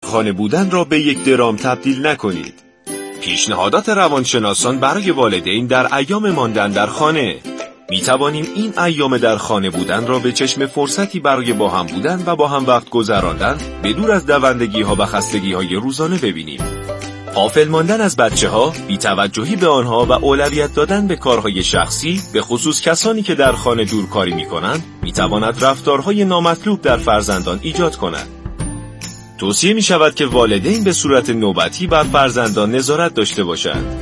خانه بودن را به یک درام تبدیل نکنید. پیشنهادات روانشناسان برای والدین در ایام ماندن در خانه. می توانیم این ایام در خانه بودن را به چشم فرصتی برای با هم بودن و با هم وقت گذراندن به دور از دوندگی‌ها و خستگی‌های روزانه ببینیم. غافل ماندن از بچه‌ها، بی‌توجهی به آنها و اولویت دادن به کارهای شخصی، به خصوص کسانی که در خانه دورکاری می‌کنند، می‌تواند رفتارهای نامطلوب در فرزندان ایجاد کند. توصیه می‌شود که والدین به صورت نوبتی بر فرزندان نظارت داشته باشند.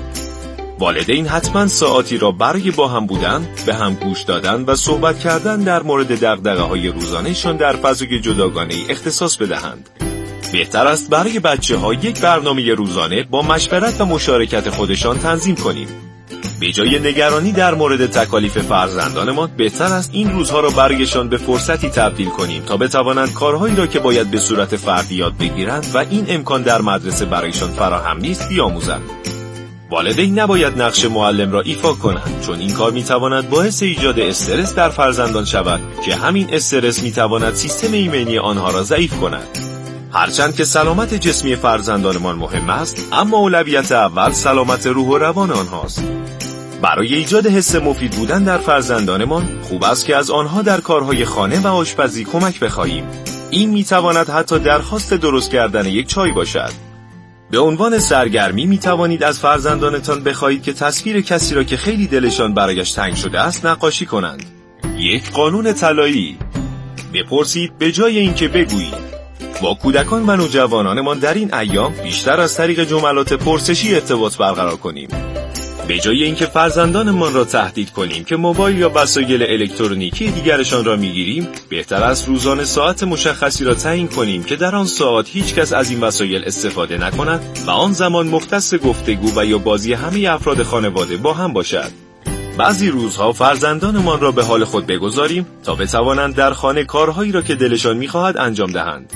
والدین حتما ساعاتی را برای با هم بودن، به هم گوش دادن و صحبت کردن در مورد دغدغه‌های روزانه‌شان در فضای جداگانه‌ای اختصاص بدهند. بهتر است برای بچه‌ها یک برنامه روزانه با مشورت و مشارکت خودشان تنظیم کنیم. به جای نگرانی در مورد تکالیف فرزندانمان، بهتر است این روزها را برایشان به فرصتی تبدیل کنیم تا بتوانند کارهایی را که باید به صورت فردی یاد بگیرند و این امکان در مدرسه برایشان فراهم نیست بیاموزند. والدین نباید نقش معلم را ایفا کنند، چون این کار میتواند باعث ایجاد استرس در فرزندان شود که همین استرس میتواند سیستم ایمنی آنها را ضعیف کند. هرچند که سلامت جسمی فرزندانمان مهم است، اما اولویت اول سلامت روح و روان آنهاست. برای ایجاد حس مفید بودن در فرزندانمان، خوب است که از آنها در کارهای خانه و آشپزی کمک بخواهیم. این میتواند حتی درخواست درست کردن یک چای باشد. به عنوان سرگرمی می توانید از فرزندانتان بخواهید که تصویر کسی را که خیلی دلشان برایش تنگ شده است نقاشی کنند. یک قانون طلایی. بپرسید به جای اینکه بگویید. با کودکان و نوجوانانمان در این ایام بیشتر از طریق جملات پرسشی ارتباط برقرار کنیم. به جای اینکه فرزندانمان را تهدید کنیم که موبایل یا وسایل الکترونیکی دیگرشان را میگیریم، بهتر است روزانه ساعت مشخصی را تعیین کنیم که در آن ساعت هیچ کس از این وسایل استفاده نکند و آن زمان مختص گفتگو و یا بازی همه افراد خانواده با هم باشد. بعضی روزها فرزندانمان را به حال خود بگذاریم تا بتوانند در خانه کارهایی را که دلشان می‌خواهد انجام دهند.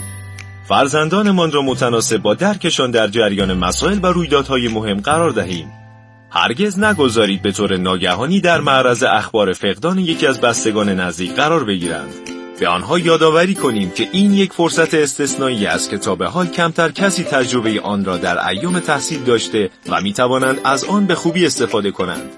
فرزندانمان را متناسب با درکشان در جریان مسائل و رویدادهای مهم قرار دهیم. هرگز نگذارید به طور ناگهانی در معرض اخبار فقدان یکی از بستگان نزدیک قرار بگیرند. به آنها یادآوری کنیم که این یک فرصت استثنایی است که تا به حال کمتر کسی تجربه آن را در ایام تحصیل داشته و می‌توانند از آن به خوبی استفاده کنند.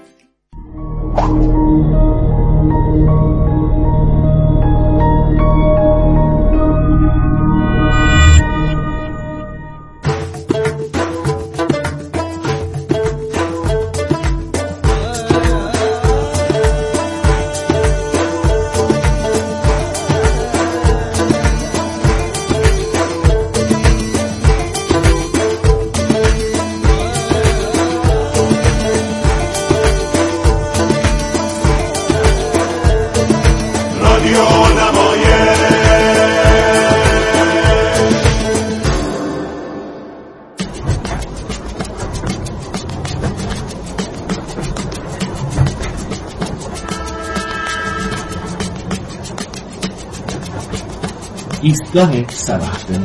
ایستگاه 107.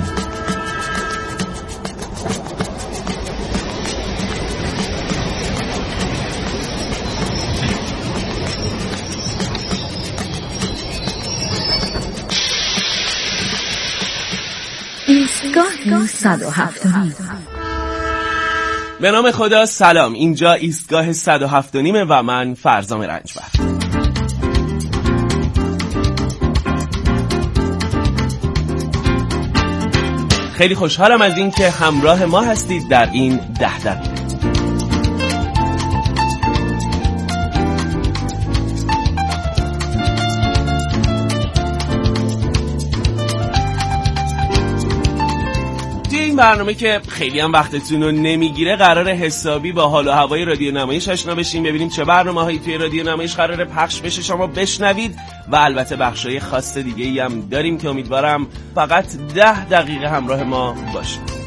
ایستگاه 107. به نام خدا. سلام، اینجا ایستگاه 107 و من فرزام رنجبر. خیلی خوشحالم از این که همراه ما هستید در این 10 دقیقه. این برنامه که خیلی هم وقتتون رو نمیگیره، قراره حسابی با حال و هوای رادیو نمایش آشنا بشیم، ببینیم چه برنامه‌هایی توی رادیو نمایش قراره پخش بشه، شما بشنوید و البته بخشای خاص دیگه‌ای هم داریم که امیدوارم فقط 10 دقیقه همراه ما باشید.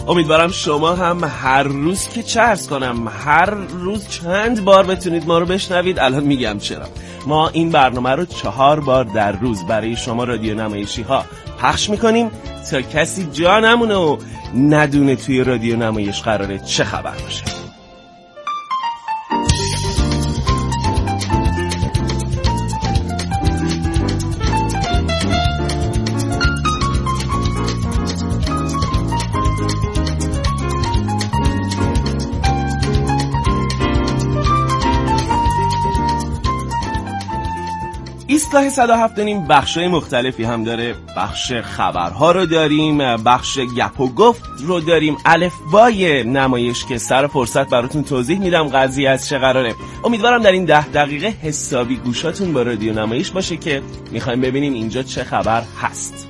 امیدوارم شما هم هر روز که چرس کنم هر روز چند بار بتونید ما رو بشنوید. الان میگم چرا. ما این برنامه رو 4 بار در روز برای شما رادیو نمایشی ها پخش میکنیم تا کسی جا نمونه و ندونه توی رادیو نمایش قراره چه خبر باشه. ایستگاه 107 داریم بخشای مختلفی هم داره. بخش خبرها رو داریم، بخش گپ و گفت رو داریم، الفبای نمایش که سر فرصت براتون توضیح میدم قضیه از چه قراره. امیدوارم در این 10 دقیقه حسابی گوشاتون با رادیو نمایش باشه که میخوایم ببینیم اینجا چه خبر هست.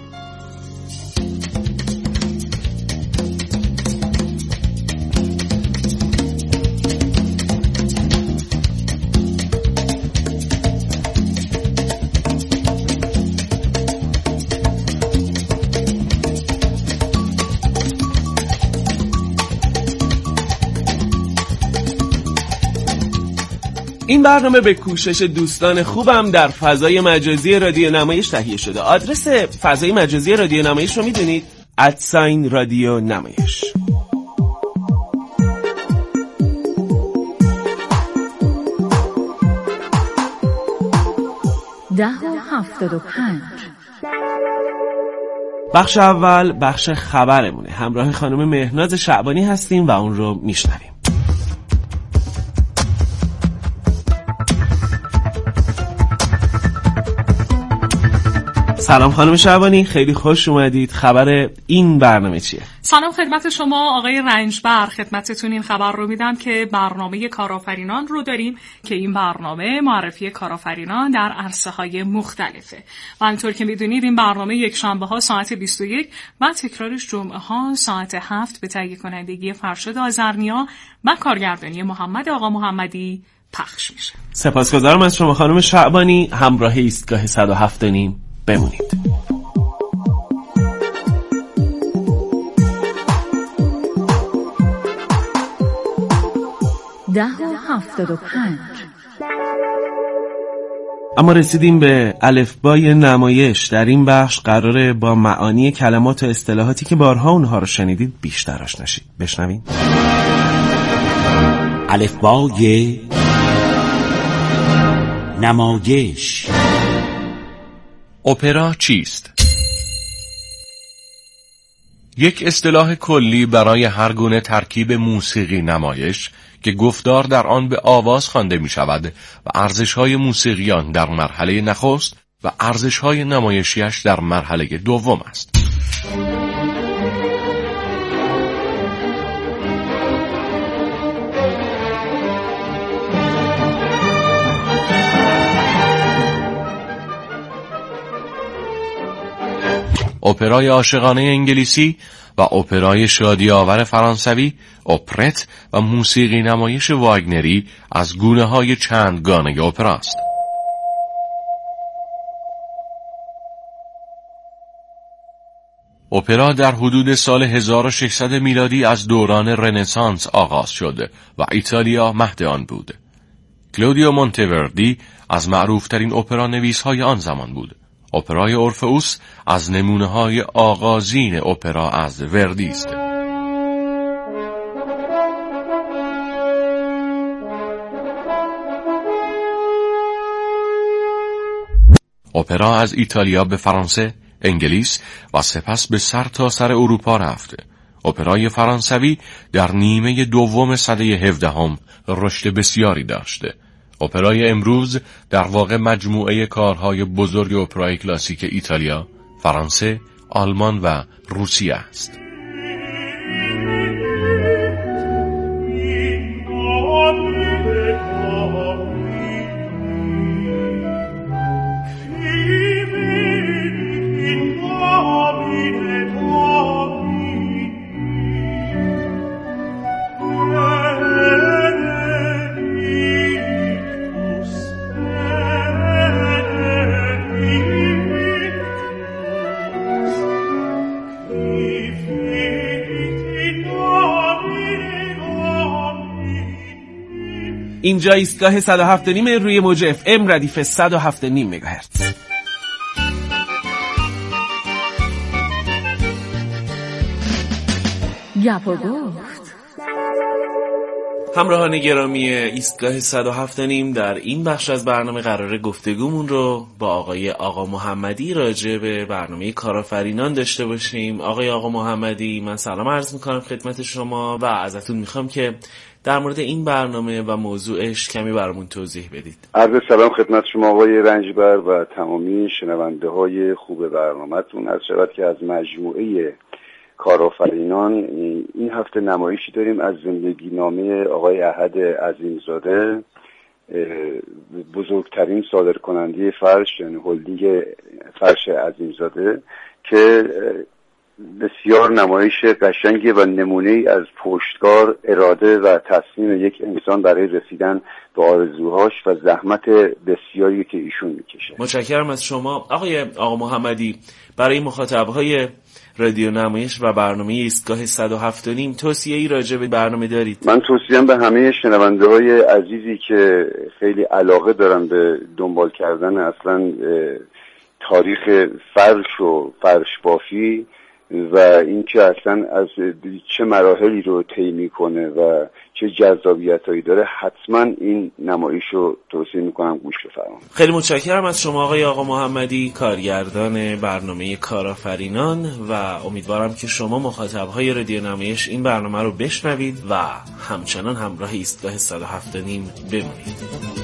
این برنامه به کوشش دوستان خوبم در فضای مجازی رادیو نمایش تهیه شده. آدرس فضای مجازی رادیو نمایش رو میدونید؟ @رادیو نمایش. بخش اول بخش خبرمونه. همراه خانم مهناز شعبانی هستیم و اون رو میشنویم. سلام خانم شعبانی، خیلی خوش اومدید. خبر این برنامه چیه؟ سلام خدمت شما آقای رنجبر. خدمتتون این خبر رو میدم که برنامه کارآفرینان رو داریم که این برنامه معرفی کارآفرینان در عرصه‌های مختلفه و همونطور که میدونید این برنامه یک شنبه ها ساعت 21 و تکرارش جمعه ها ساعت 7 به تهیه کنندگی فرشاد آذرنیا و کارگردانی محمد آقا محمدی پخش میشه. سپاسگزارم از شما خانم شعبانی. همراه ایستگاه 107 بمونید. اما رسیدیم به الفبای نمایش. در این بخش قراره با معانی کلمات و اصطلاحاتی که بارها اونها رو شنیدید بیشتر آشنا شید. بشنوین. الفبای نمایش. اپرا چیست؟ یک اصطلاح کلی برای هر گونه ترکیب موسیقی نمایش که گفتار در آن به آواز خوانده می شود و ارزش‌های موسیقیان در مرحله نخست و ارزش‌های نمایشیش در مرحله دوم است. اپرای عاشقانه انگلیسی و اپرای شادی‌آور فرانسوی، اپرت و موسیقی نمایش واگنری از گونه‌های چندگانه اپرا است. اپرا در حدود سال 1600 میلادی از دوران رنسانس آغاز شد و ایتالیا مهد آن بود. کلودیو مونتوردی از معروفترین اپرا نویس‌های آن زمان بود. اپرای اورفئوس از نمونه‌های آغازین اپرا از وردی است. اپرا از ایتالیا به فرانسه، انگلیس و سپس به سر تا سر اروپا رفت. اپرای فرانسوی در نیمه دوم سده 17 رشد بسیاری داشته. اپرای امروز در واقع مجموعه کارهای بزرگ اپرای کلاسیک ایتالیا، فرانسه، آلمان و روسیه است. اینجا ایستگاه 107.5 روی موج FM ردیف 107.5 مگاهرتز. گپ و گفت. همراهان گرامی ایستگاه 107.5 در این بخش از برنامه قراره گفتگومون رو با آقا محمدی راجع به برنامه کارآفرینان داشته باشیم. آقا محمدی، من سلام عرض میکنم خدمت شما و ازتون میخوام که در مورد این برنامه و موضوعش کمی برامون توضیح بدید. عرض سلام خدمت شما آقای رنجبر و تمامی شنونده های خوب برنامه‌تون. عرض شود که از مجموعه کارآفرینان این هفته نمایشی داریم از زندگی نامه آقای احد عظیمزاده، بزرگترین صادرکننده فرش، یعنی هلدینگ فرش عظیمزاده، که بسیار نمایش قشنگی و نمونه‌ای از پشتکار، اراده و تصمیم یک انسان برای رسیدن به آرزوهاش و زحمت بسیاری که ایشون میکشه. متشکرم از شما. آقا محمدی، برای مخاطبهای رادیو نمایش و برنامه ایستگاه 107.5 توصیه‌ای راجع به برنامه دارید؟ من توصیه‌ام به همه شنونده‌های عزیزی که خیلی علاقه دارن به دنبال کردن اصلا تاریخ فرش و فرش بافی و اینکه اصلا از چه مراحلی رو طی میکنه و چه جذابیتایی داره، حتما این نمایش رو توصیه میکنم گوش بفرمایید. خیلی متشکرم از شما آقا محمدی، کارگردان برنامه کارآفرینان، و امیدوارم که شما مخاطبهای رادیو نمایش این برنامه رو بشنوید و همچنان همراه ایستگاه 107.5 بمونید.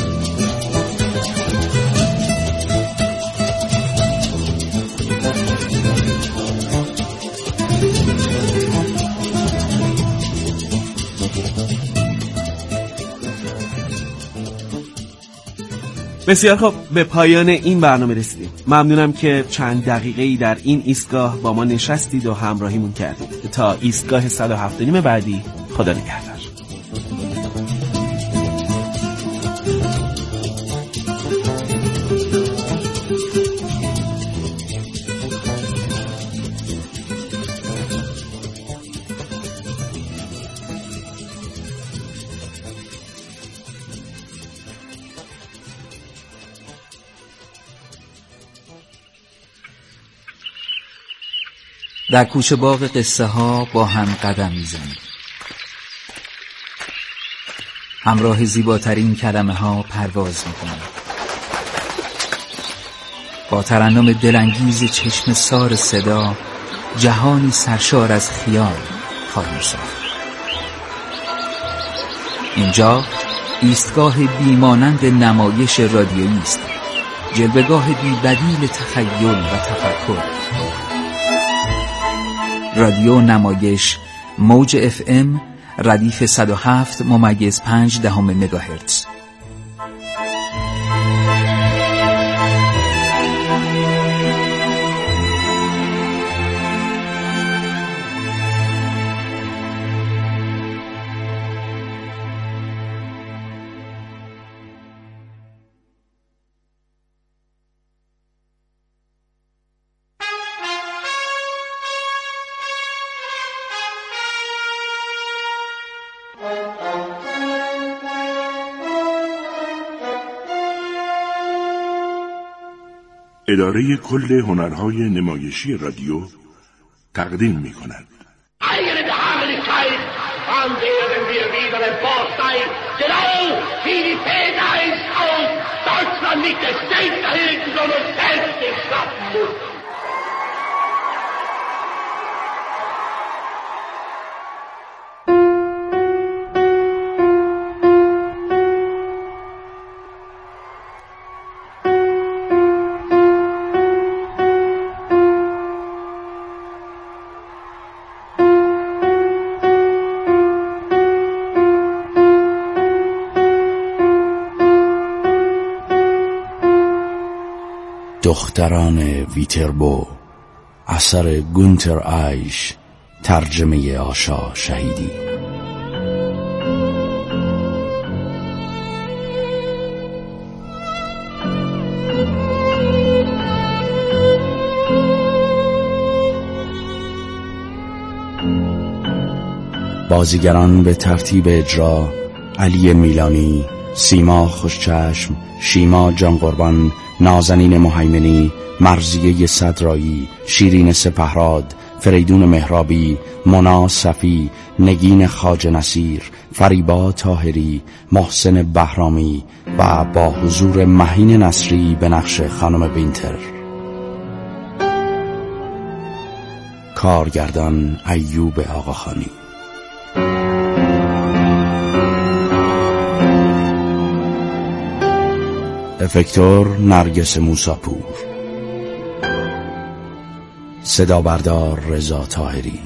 بسیار خوب، به پایان این برنامه رسیدیم. ممنونم که چند دقیقه‌ای در این ایستگاه با ما نشستید و همراهیمون کردید. تا ایستگاه 107.5 بعدی، خدا نگهدار. در کوچه باغ قصه ها با هم قدم میزنیم، همراه زیباترین کلمه ها پرواز میکنیم، با ترنم دلانگیز چشم سار صدا جهانی سرشار از خیال خواهیم ساخت. اینجا ایستگاه بیمانند نمایش رادیویی است، جلوه‌گاه بی‌بدیل تخیل و تفکر. رادیو نمایش، موج FM ردیف 107.5 مگاهرتز. اداره کل هنرهای نمایشی رادیو تقدیم می‌کند. Eigene Beharrlichkeit, wann werden wir wieder emporsteigen, genau wie die Väter es aus Deutschland nicht des Geld erhielten, sondern selbst geschaffen mussten. دختران ویتربو، اثر گونتر آیش، ترجمه آشا شهیدی. بازیگران به ترتیب اجرا: علی میلانی، سیما خوشچشم، شیما جان قربان، نازنین مهیمنی، مرضیه صدرایی، شیرین سپهراد، فریدون مهرابی، مونا صفی، نگین خواجه نصیر، فریبا طاهری، محسن بهرامی و با حضور مهین نصری به نقش خانم وینتر. کارگردان ایوب آقاخانی. افکتور نرگس موساپور. صدا بردار رضا طاهری.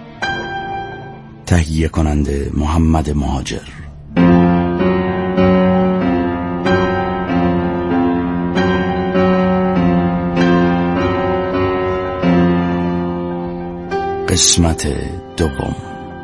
تهیه کننده محمد مهاجر. قسمت دوم.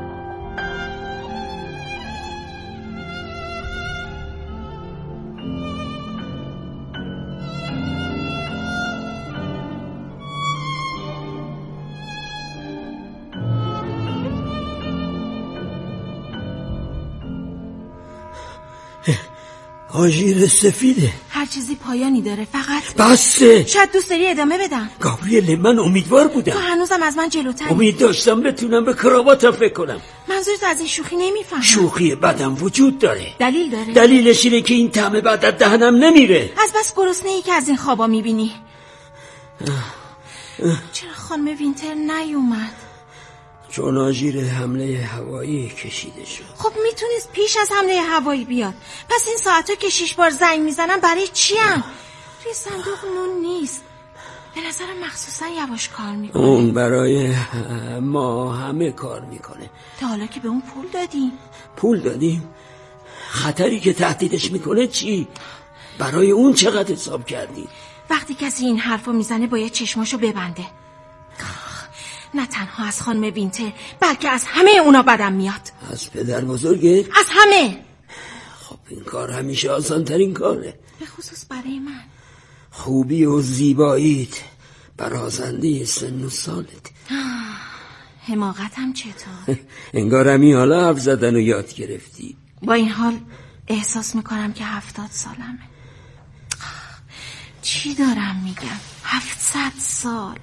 آژیر سفیده. هر چیزی پایانی داره، فقط بسه. شاید دوست داری ادامه بدم. گابریل، من امیدوار بودم. تو هنوزم از من جلوتری. امید داشتم بتونم به کراواتم فکر کنم. منظورت از این شوخی نمیفهمم. شوخی بدم وجود داره. دلیل داره؟ دلیلش اینه که این طعم بعد از دهنم نمیره. از بس گرسنه ای که از این خوابا میبینی. چرا خانم وینتر نیومد؟ چون آژیر حمله هوایی کشیده شد. خب میتونست پیش از حمله هوایی بیاد. پس این ساعتا که 6 بار زنگ میزنم برای چی هم؟ توی صندوق نون نیست. به نظرم مخصوصا یواش کار میکنه. اون برای ما همه کار میکنه. تا حالا که به اون پول دادیم. پول دادیم؟ خطری که تهدیدش میکنه چی؟ برای اون چقدر حساب کردی؟ وقتی کسی این حرفو میزنه باید چشماشو ببنده. نه تنها از خانم وینتر بلکه از همه اونا بدم میاد. از پدر بزرگت؟ از همه. خب این کار همیشه آسان ترین کاره، به خصوص برای من. خوبی و زیباییت برازنده سن و سالت. حماقتم چطور؟ انگار همین حالا حرف زدن و یاد گرفتی. با این حال احساس میکنم که 70 سالمه. چی دارم میگم؟ 700 سال.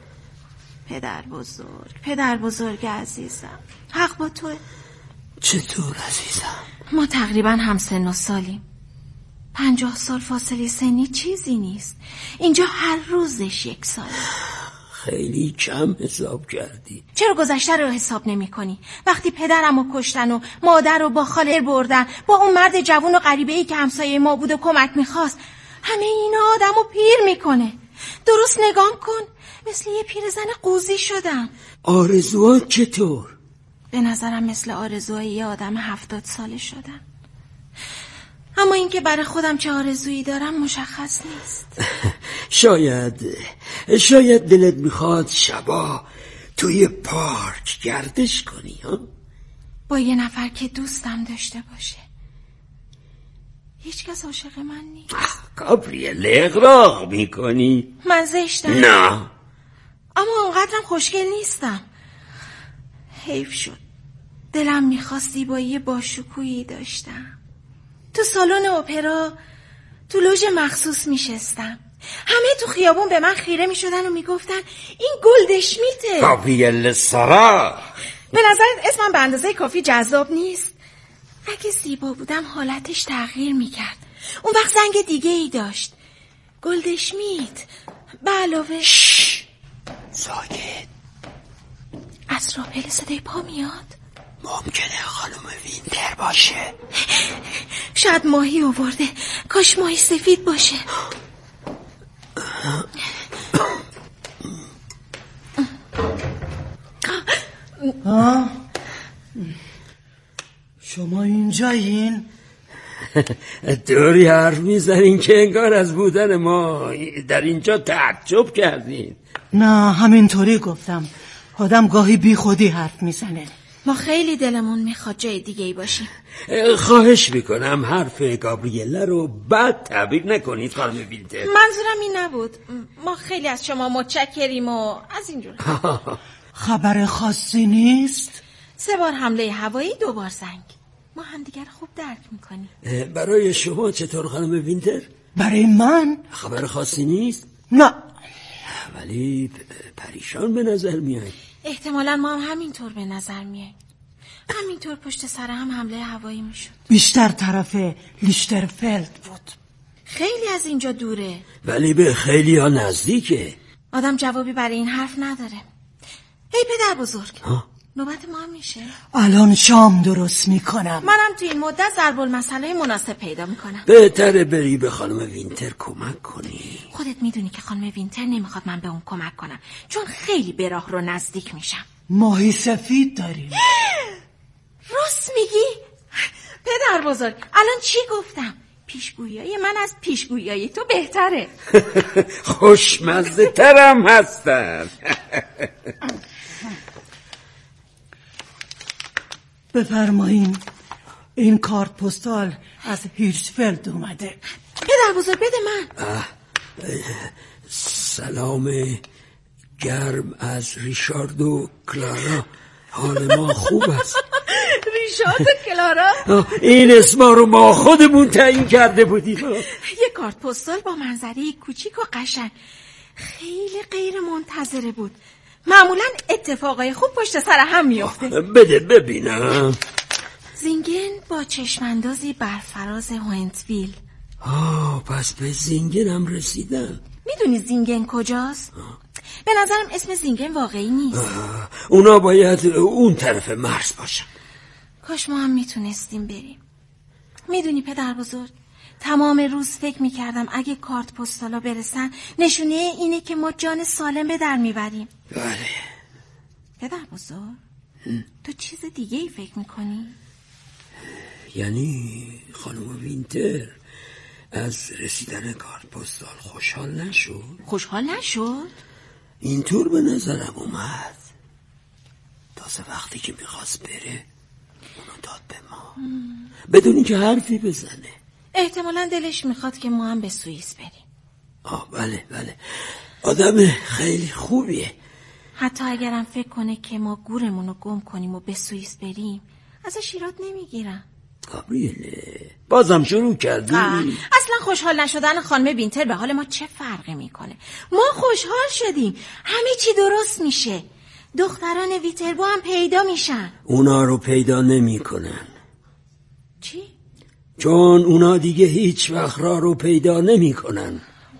پدر بزرگ عزیزم، حق با توه. چطور عزیزم؟ ما تقریبا هم سن و سالیم. 50 سال فاصله سنی چیزی نیست. اینجا هر روزش 1 ساله. خیلی کم حساب کردی. چرا گذشته رو حساب نمی کنی؟ وقتی پدرم رو کشتن و مادر رو با خاله بردن، با اون مرد جوون و غریبه‌ای که همسایه ما بود و کمک میخواست، همه اینا آدمو پیر میکنه. درست نگام کن، مثل یه پیرزن قوزی شدم. آرزوات چطور؟ به نظرم مثل آرزوهای یه آدم 70 ساله شدم. اما اینکه برای خودم چه آرزویی دارم مشخص نیست. شاید دلت میخواد شبا توی پارک گردش کنی ها؟ با یه نفر که دوستم داشته باشه. هیچ کس عاشق من نیست. گابریل، اغراق میکنی؟ من زشتم؟ نه، اما اونقدرم خوشگل نیستم. حیف شد. دلم میخواست زیبایی باشکوهی داشتم. تو سالن اپرا تو لوژ مخصوص میشستم. همه تو خیابون به من خیره میشدن و میگفتن این گلدشمیته. گابریل سارا، به نظرت اسمم به اندازه کافی جذاب نیست؟ اگه زیبا بودم حالتش تغییر میکرد. اون وقت زنگ دیگه ای داشت. گلدشمیت به علاوه ساکت. از راپل صدای پا میاد. ممکنه خانم وینتر باشه. شاید ماهی آورده. کاش ماهی سفید باشه. شما اینجایین؟ دوری حرف میزنین که انگار از بودن ما در اینجا تعجب کردین. نه، همینطوری گفتم. آدم گاهی بی خودی حرف میزنه. ما خیلی دلمون میخواد جای دیگه ای باشیم. خواهش میکنم حرف گابریله رو بد تعبیر نکنید خانم وینتر. منظورم این نبود. ما خیلی از شما متشکریم و از اینجور. خبر خاصی نیست؟ 3 بار حمله هوایی، 2 بار زنگ. ما همدیگر خوب درک میکنیم. برای شما چطور خانم وینتر؟ برای من خبر خاصی نیست؟ نه، ولی پریشان به نظر میای. احتمالا ما هم همینطور به نظر میاییم. همینطور پشت سر هم حمله هوایی میشد. بیشتر طرف لیشترفلد بود. خیلی از اینجا دوره، ولی به خیلی ها نزدیکه. آدم جوابی برای این حرف نداره. ای پدر بزرگ، نوبت ما هم میشه. الان شام درست میکنم. منم تو این مدت ضرب المثل مناسب پیدا میکنم. بهتره بری به خانم وینتر کمک کنی. خودت میدونی که خانم وینتر نمیخواد من به اون کمک کنم، چون خیلی به راه رو نزدیک میشم. ماهی سفید داریم. راست میگی؟ پدر بزرگ الان چی گفتم؟ پیشگویی من از پیشگویی تو بهتره. خوشمزه ترم هستن. بفرمایین، این کارت پستال از هیرشفلد اومده. پدر بزرگ بده من. سلام گرم از ریشارد و کلارا. حال ما خوب است. ریشارد و کلارا؟ این اسما رو ما خودمون تعیین کرده بودیم. یه کارت پستال با منظره کوچیک و قشنگ، خیلی غیر منتظره بود. معمولا اتفاقای خوب پشت سر هم میفته. بده ببینم. زینگن با چشماندازی بر فراز هوینتویل. پس به زینگن هم رسیدم. میدونی زینگن کجاست؟ به نظرم اسم زینگن واقعی نیست. اونا باید اون طرف مرز باشن. کاش ما هم میتونستیم بریم. میدونی پدر بزرگ، تمام روز فکر میکردم اگه کارت پستالا برسن نشونه اینه که ما جان سالم به در میبریم. بله. پدر بزرگ تو چیز دیگه ای فکر میکنی؟ یعنی خانم وینتر از رسیدن کارت پستال خوشحال نشد؟ خوشحال نشد؟ اینطور به نظرم اومد. تازه وقتی که میخواست بره اونو داد به ما بدون اینکه حرفی بزنه. احتمالا دلش میخواد که ما هم به سوئیس بریم. بله آدم خیلی خوبیه. حتی اگرم فکر کنه که ما گورمونو گم کنیم و به سوئیس بریم ازش ایراد نمیگیرم. گابریله بازم شروع کردی؟ اصلا خوشحال نشدن خانم وینتر به حال ما چه فرقی میکنه؟ ما خوشحال شدیم، همه چی درست میشه. دختران ویتربو هم پیدا میشن. اونا رو پیدا نمیکنن. چی؟ چون اونا دیگه هیچ وقت راه رو پیدا نمیکنن.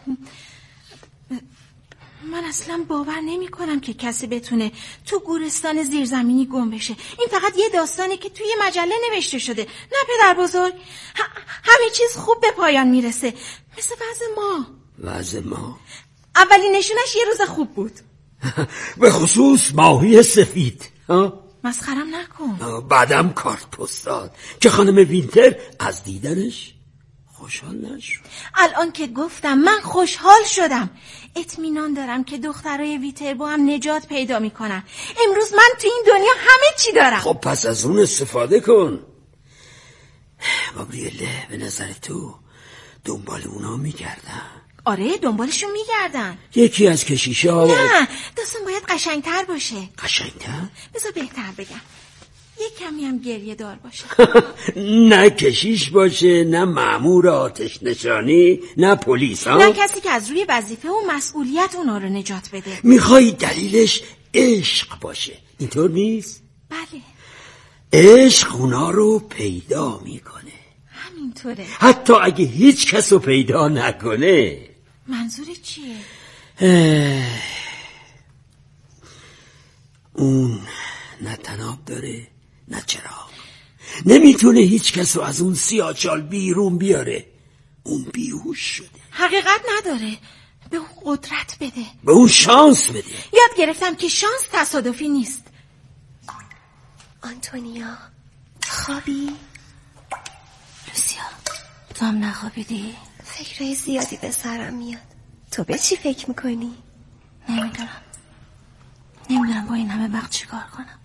من اصلا باور نمی کنم که کسی بتونه تو گورستان زیرزمینی گم بشه. این فقط یه داستانه که توی مجله نوشته شده. نه پدر بزرگ، همه چیز خوب به پایان میرسه، مثل وضع ما اولین نشونش یه روز خوب بود. به خصوص ماهی سفید. مسخرم نکن. بعدم کارت پستال که خانم وینتر از دیدنش خوشحال نشد. الان که گفتم من خوشحال شدم. اطمینان دارم که دخترای ویتربو هم نجات پیدا میکنن. امروز من تو این دنیا همه چی دارم. خب پس از اون استفاده کن. گابریله به نظر تو دنبال اونا میگردن؟ آره دنبالشون میگردن. یکی از کشیشا نه داستان باید قشنگتر باشه. قشنگتر؟ بذار بهتر بگم، یک کمی هم گریه دار باشه. نه کشیش باشه، نه مأمور آتش نشانی، نه پلیس. نه کسی که از روی وظیفه و مسئولیت اونا رو نجات بده. میخوای دلیلش عشق باشه، اینطور نیست؟ بله. عشق اونا رو پیدا میکنه. همینطوره. حتی اگه هیچ کس رو پیدا نکنه. منظور چیه؟ اون نه تناب داره نه چراغ، نمیتونه هیچ کس رو از اون سیاهچال بیرون بیاره. اون بیهوش شده. حقیقت نداره، به اون قدرت بده، به اون شانس بده. یاد گرفتم که شانس تصادفی نیست. آنتونیا خوابی؟ لوسیا تو هم نخوابیدی؟ فکرهای زیادی به سرم میاد. تو به چی فکر میکنی؟ نمیدونم با این همه وقت چی کار کنم.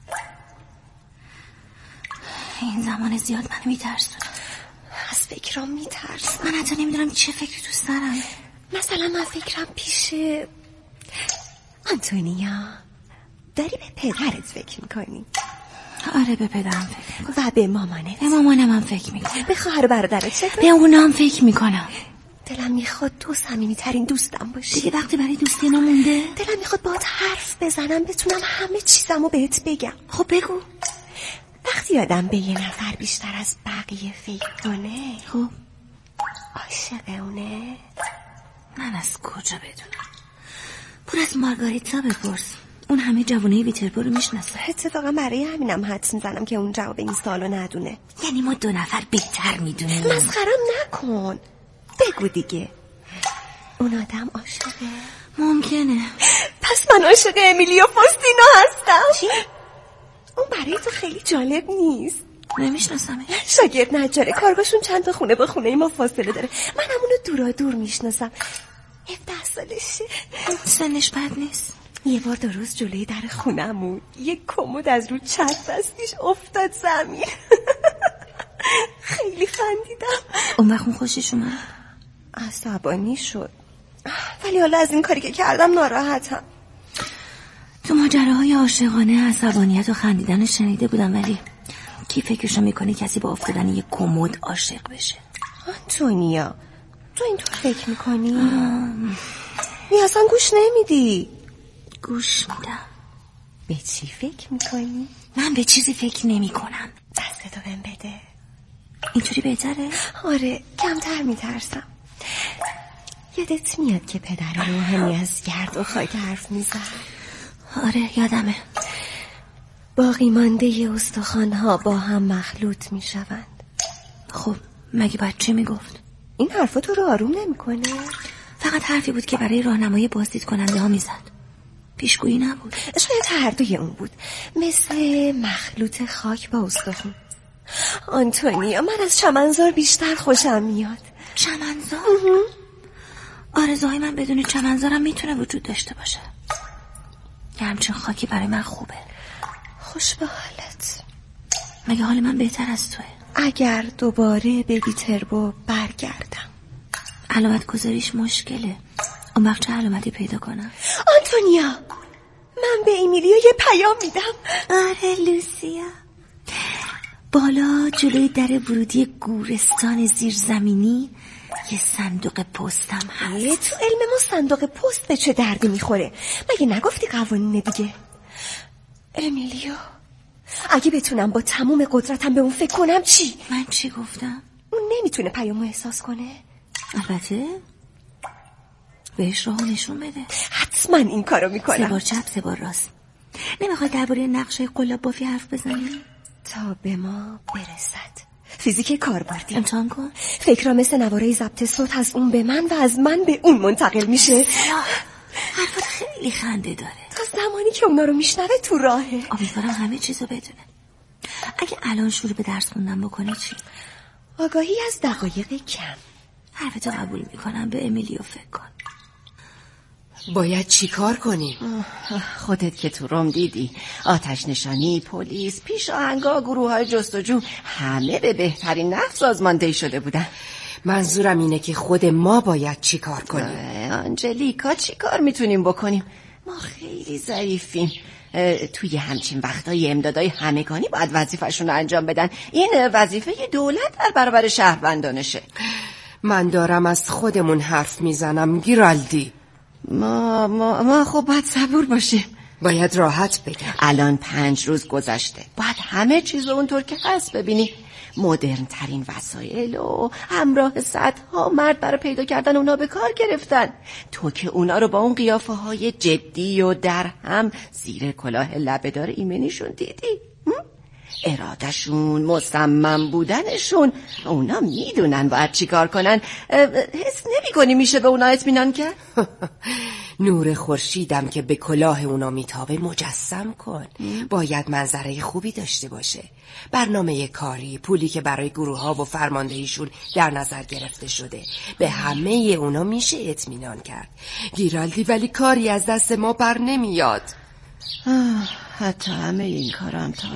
این زمان زیاد منو میترسونه. از فکرام میترسم. من حتی نمیدونم چه فکری تو سرمه. مثلا من فکرم پیش آنتونیا داری به پدرت فکر میکنی؟ آره به پدرم فکر میکنم. و به مامانت؟ به مامانم هم فکر میکنم. به خواهر برادرت چطور؟ به اونام فکر میکنم. دلم میخواد تو صمیمی ترین دوستم باشی. دیگه وقتی برای دوستی ما مونده. دلم میخواد باهات حرف بزنم، بتونم همه چیزمو بهت بگم. خب بگو. وقتی آدم به یه نفر بیشتر از بقیه فکر کنه، خب عاشق اونه. من از کجا بدونم؟ پر از مارگاریتا بپرس، اون همه جوانه ویتربو رو میشناسه. اتفاقا برای همینم حدس میزنم که اون جواب این سوالو ندونه. یعنی ما 2 نفر بهتر میدونیم. مسخرم نکن، بگو دیگه. اون آدم عاشقه؟ ممکنه. پس من عاشق امیلیو فاستینو هستم. چی؟ اون برای تو خیلی جالب نیست؟ نمیشناسمه. شاگرد نجاره، کارگاهشون چند تا خونه با خونه ما فاصله داره. منم اونو دورا دور میشناسم. 17 سالشه. سنش بد نیست. یه بار 2 روز جلوی در خونمون یه کمد از رو چت دستیش افتاد زمین. خیلی خندیدم. اون وقت خوشش اومد؟ عصبانی شد، ولی حالا از این کاری که کردم ناراحتم. تو ماجراهای عاشقانه عصبانیت و خندیدن شنیده بودم، ولی کی فکرشو میکنه کسی با افتادن یه کمد عاشق بشه؟ آنتونیا، تو اینطور فکر میکنی؟ نی اصلا گوش نمیدی. گوش میدم. به چی فکر میکنی؟ من به چیزی فکر نمیکنم. دستتو بهم بده. اینطوری بهتره؟ آره، کمتر میترسم. یادت میاد که پدر روحانی از گرد و خاک حرف میزد؟ آره یادمه. باقی مانده استخوان‌ها با هم مخلوط میشوند. خب مگه باید چه میگفت؟ این حرفا تو رو آروم نمیکنه؟ فقط حرفی بود که برای راهنمایی بازدید کننده ها میزد. پیشگویی نبود. شاید هر دوی اون بود، مثل مخلوط خاک با استخوان. آنتونیا، من از چمنزار بیشتر خوشم میاد. چمنزار؟ آرزوهای من بدون چمنزارم میتونه وجود داشته باشه. یه همچین خاکی برای من خوبه. خوش به حالت. مگه حال من بهتر از توه؟ اگر دوباره به ویتربو برگردم. علامت گذاریش مشکله. اون وقت چه علامتی پیدا کنم؟ آنتونیا، من به ایمیلیو یه پیام میدم. آره لوسیا. بالا جلوی در ورودی گورستان زیرزمینی یه صندوق پستم هست. تو علم ما صندوق پست به چه دردی میخوره؟ مگه نگفتی قوانین دیگه؟ امیلیو، اگه بتونم با تموم قدرتم به اون فکر کنم چی؟ من چی گفتم؟ اون نمیتونه پیامو احساس کنه؟ البته بهش راهو نشون بده. حتما این کارو میکنم. 3 بار چپ 3 بار راست. نمیخوای درباره نقشه قلاب بافی حرف بزنی؟ تا به ما برسد. فیزیک کاربردی. امتحان کن. فکرها مثل نواره ضبط صوت از اون به من و از من به اون منتقل میشه. حرفات خیلی خنده داره. تا زمانی که اونا رو میشنوه تو راهه. امیدوارم همه چیزو بدونه. اگه الان شروع به درس خوندن بکنه چی؟ آگاهی از دقایق کم. حرفتو قبول میکنم، به امیلیو فکر کن. باید چی کار کنیم؟ خودت که تو روم دیدی، آتش نشانی، پلیس، پیش آهنگا، گروه های جستجو، همه به بهترین نحو سازماندهی شده بودن. منظورم اینه که خود ما باید چی کار کنیم. آنجلیکا چی کار میتونیم بکنیم؟ ما خیلی ضعیفیم. توی همچین وقتای امدادای همگانی باید وظیفه‌شون رو انجام بدن. این وظیفه دولت در برابر شهروندانشه. من دارم از خودمون حرف میزنم گیرالدی. ما خب باید صبور باشیم. باید راحت بگم. الان 5 روز گذشته، باید همه چیز رو اونطور که هست ببینی. مدرن ترین وسایل و همراه صدها مرد برای پیدا کردن اونا به کار گرفتن. تو که اونا رو با اون قیافه های جدی و در هم زیر کلاه لبه‌دار ایمنیشون دیدی؟ ارادهشون، مصمم بودنشون، اونا میدونن باید چی کار کنن. حس نمی کنی میشه به اونا اطمینان کرد؟ نور خورشیدم که به کلاه اونا میتابه مجسم کن. باید منظره خوبی داشته باشه. برنامه کاری، پولی که برای گروه ها و فرماندهیشون در نظر گرفته شده. به همه اونا میشه اطمینان کرد. گیرالدی، ولی کاری از دست ما بر نمیاد. حتی همه این کارم تا